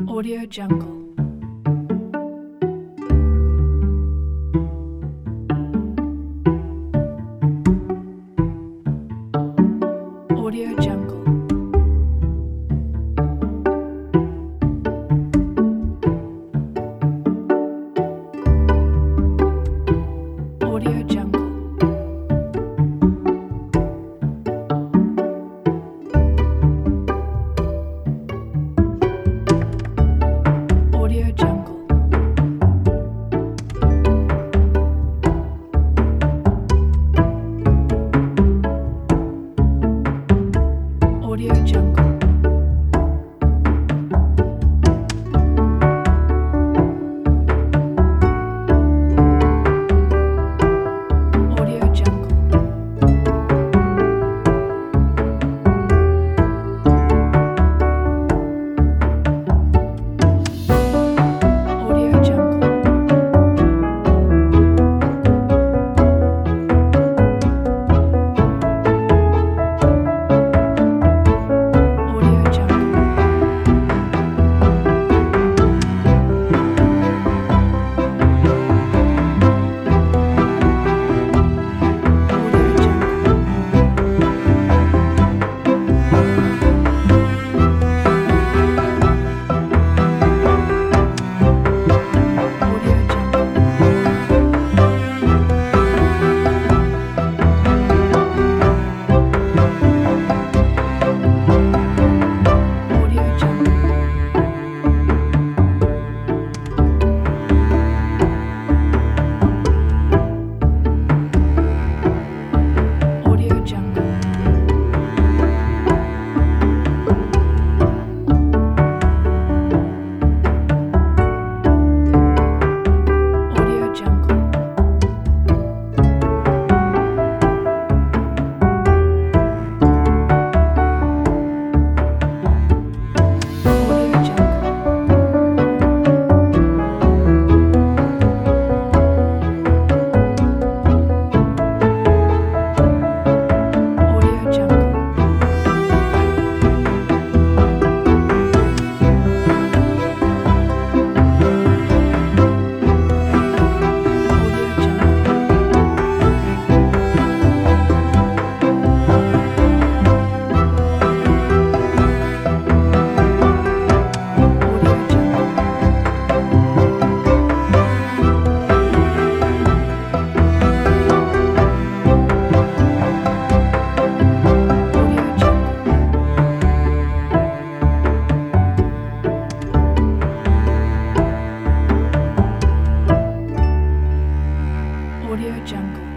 Audio Jungle. Audio Jungle. Audio Jungle. Audio Jungle. Audio Jungle. Audio Jungle. Audio Jungle. Audio Jungle. Audio Jungle. Audio Jungle. Audio Jungle. Audio Jungle. Audio Jungle. Audio Jungle. Audio Jungle. Audio Jungle. Audio Jungle. Audio Jungle. Audio Jungle.